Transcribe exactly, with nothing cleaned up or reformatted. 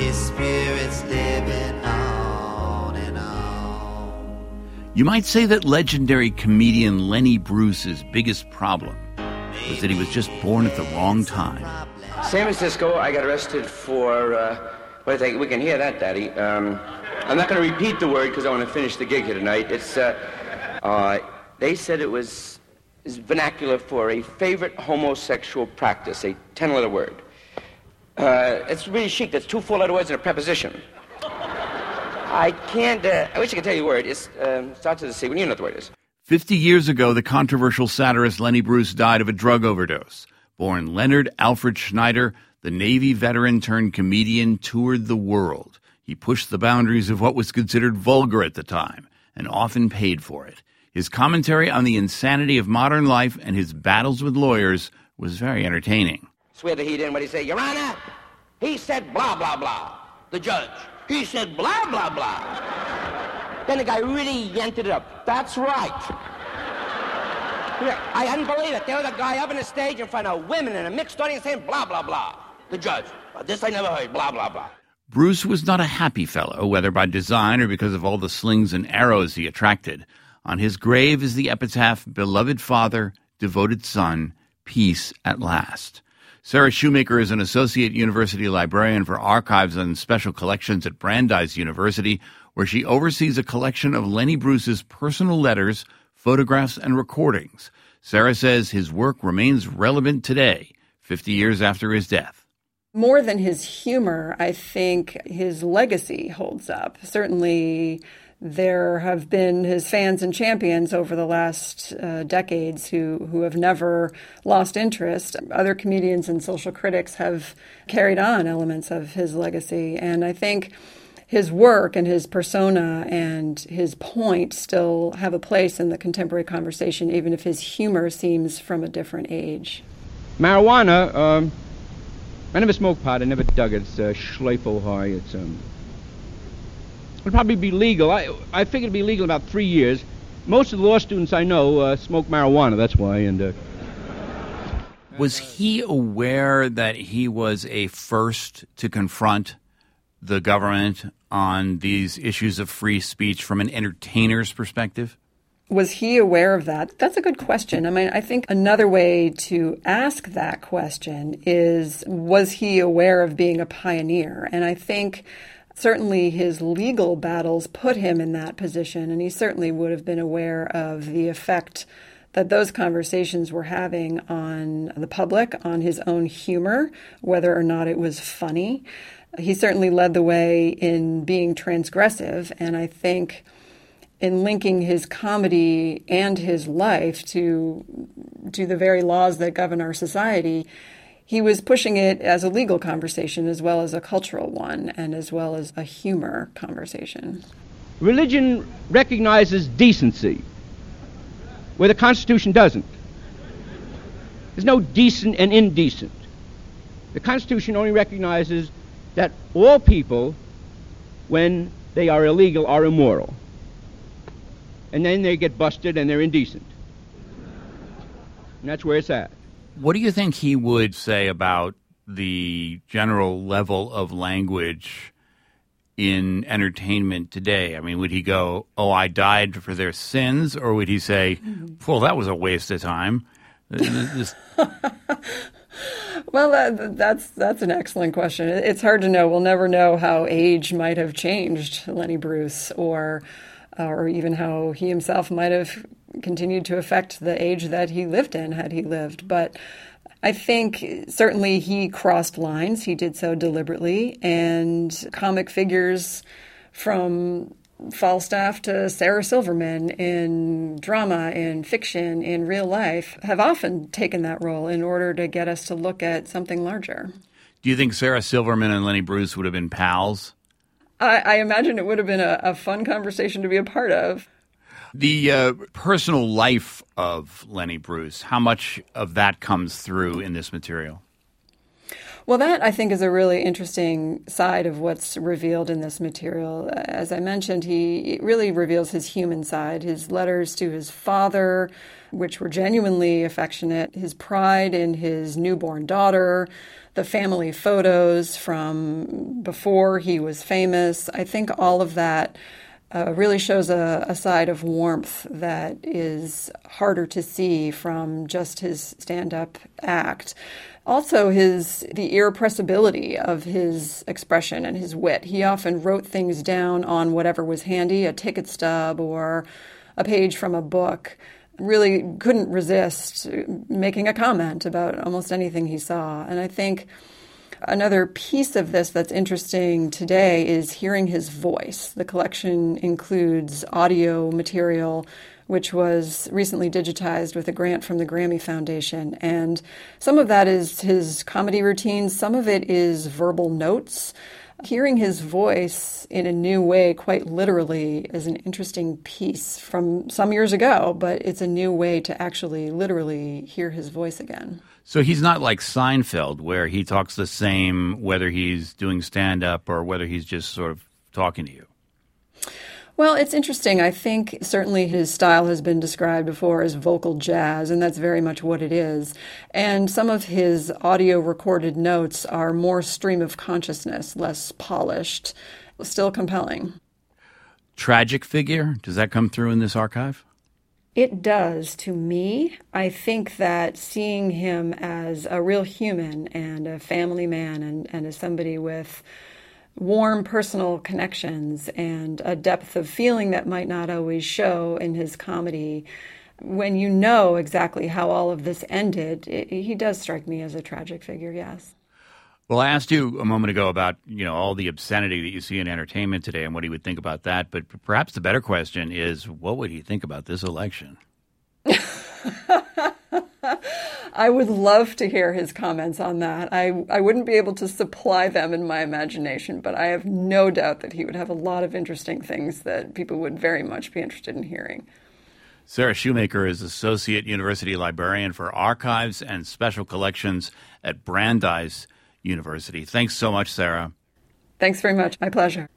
his spirit's living on and on. You might say that legendary comedian Lenny Bruce's biggest problem was that he was just born at the wrong time. San Francisco, I got arrested for, uh, what do you think? We can hear that, Daddy. Um, I'm not going to repeat the word because I want to finish the gig here tonight. It's, uh, uh, they said it was is vernacular for a favorite homosexual practice, a ten-letter word. Uh, it's really chic. That's two four-letter words and a preposition. I can't, uh, I wish I could tell you the word. It um, starts with a C. Well, you know what the word is. Fifty years ago, the controversial satirist Lenny Bruce died of a drug overdose. Born Leonard Alfred Schneider, the Navy veteran turned comedian toured the world. He pushed the boundaries of what was considered vulgar at the time, and often paid for it. His commentary on the insanity of modern life and his battles with lawyers was very entertaining. Swear the heat in. What did he say? Your Honor, he said blah, blah, blah. The judge, he said blah, blah, blah. Then the guy really yanked it up. That's right. Yeah, I hadn't believed it. There was a guy up on the stage in front of women and a mixed audience saying blah, blah, blah. The judge, this I never heard, blah, blah, blah. Bruce was not a happy fellow, whether by design or because of all the slings and arrows he attracted. On his grave is the epitaph, "Beloved father, devoted son, peace at last." Sarah Shoemaker is an associate university librarian for archives and special collections at Brandeis University, where she oversees a collection of Lenny Bruce's personal letters, photographs, and recordings. Sarah says his work remains relevant today, fifty years after his death. More than his humor, I think his legacy holds up. Certainly, there have been his fans and champions over the last uh, decades who, who have never lost interest. Other comedians and social critics have carried on elements of his legacy. And I think his work and his persona and his point still have a place in the contemporary conversation, even if his humor seems from a different age. Marijuana, um, I never smoked pot. I never dug it. It's uh, Schleifelhoi. It's um, it'll probably be legal. I I figured it'd be legal in about three years. Most of the law students I know uh, smoke marijuana. That's why. And uh, was he aware that he was a first to confront the government on these issues of free speech from an entertainer's perspective? Was he aware of that? That's a good question. I mean, I think another way to ask that question is, was he aware of being a pioneer? And I think certainly his legal battles put him in that position, and he certainly would have been aware of the effect that those conversations were having on the public, on his own humor, whether or not it was funny. He certainly led the way in being transgressive, and I think in linking his comedy and his life to to the very laws that govern our society, he was pushing it as a legal conversation as well as a cultural one and as well as a humor conversation. religion recognizes decency, where the Constitution doesn't. There's no decent and indecent. The Constitution only recognizes that all people, when they are illegal, are immoral. And then they get busted and they're indecent. And that's where it's at. What do you think he would say about the general level of language in entertainment today? I mean, would he go, oh, I died for their sins? Or would he say, well, that was a waste of time? Well, that, that's that's an excellent question. It's hard to know. We'll never know how age might have changed Lenny Bruce, or or even how he himself might have continued to affect the age that he lived in had he lived. But I think certainly he crossed lines. He did so deliberately, and comic figures from Falstaff to Sarah Silverman in drama, in fiction, in real life have often taken that role in order to get us to look at something larger. Do you think Sarah Silverman and Lenny Bruce would have been pals? I, I imagine it would have been a, a fun conversation to be a part of. The uh, personal life of Lenny Bruce, how much of that comes through in this material? Well, that, I think, is a really interesting side of what's revealed in this material. As I mentioned, he it really reveals his human side, his letters to his father, which were genuinely affectionate, his pride in his newborn daughter, the family photos from before he was famous. I think all of that uh, really shows a, a side of warmth that is harder to see from just his stand-up act. Also, his the irrepressibility of his expression and his wit. He often wrote things down on whatever was handy, a ticket stub or a page from a book. Really couldn't resist making a comment about almost anything he saw. And I think another piece of this that's interesting today is hearing his voice. The collection includes audio material which was recently digitized with a grant from the Grammy Foundation. And some of that is his comedy routines. Some of it is verbal notes. Hearing his voice in a new way, quite literally, is an interesting piece from some years ago, but it's a new way to actually literally hear his voice again. So he's not like Seinfeld, where he talks the same whether he's doing stand-up or whether he's just sort of talking to you. Well, it's interesting. I think certainly his style has been described before as vocal jazz, and that's very much what it is. And some of his audio recorded notes are more stream of consciousness, less polished, still compelling. Tragic figure? Does that come through in this archive? It does to me. I think that seeing him as a real human and a family man and, and as somebody with warm personal connections and a depth of feeling that might not always show in his comedy, when you know exactly how all of this ended, it, he does strike me as a tragic figure, yes. Well, I asked you a moment ago about, you know, all the obscenity that you see in entertainment today and what he would think about that. But perhaps the better question is, what would he think about this election? I would love to hear his comments on that. I, I wouldn't be able to supply them in my imagination, but I have no doubt that he would have a lot of interesting things that people would very much be interested in hearing. Sarah Shoemaker is Associate University Librarian for Archives and Special Collections at Brandeis University. Thanks so much, Sarah. Thanks very much. My pleasure.